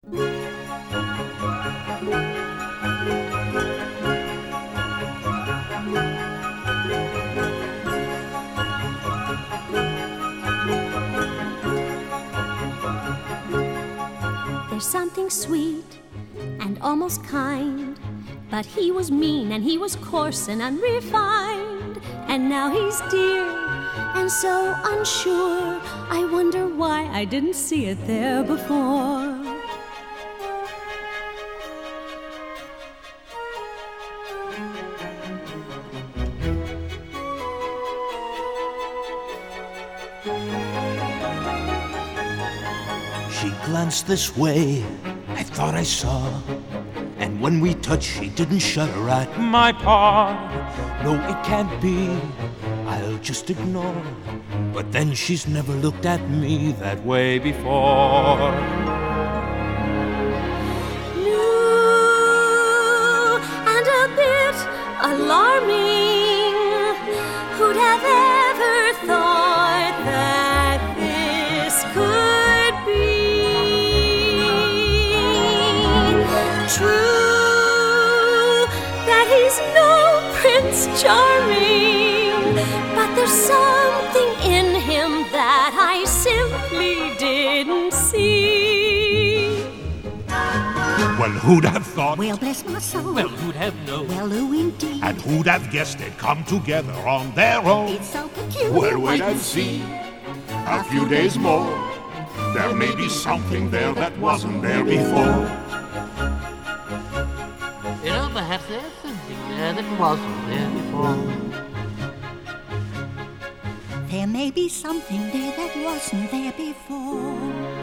There's something sweet and almost kind, but he was mean and he was coarse and unrefined. And now he's dear and so unsure. I wonder why I didn't see it there before. She glanced this way, I thought I saw, and when we touched she didn't shudder at my paw. No, it can't be, I'll just ignore. But then she's never looked at me that way before. New and a bit alarming. Who'd have ever thought that this could be true? That he's no Prince Charming, but there's something in him that I simply didn't see. Well, who'd have thought? Well, bless my soul. Well, who'd have known? Well, who indeed? And who'd have guessed they'd come together on their own? It's so peculiar. Well, wait and see. A few days more. There may be something there that wasn't there before. You know, perhaps there's something there that wasn't there before. There may be something there that wasn't there before.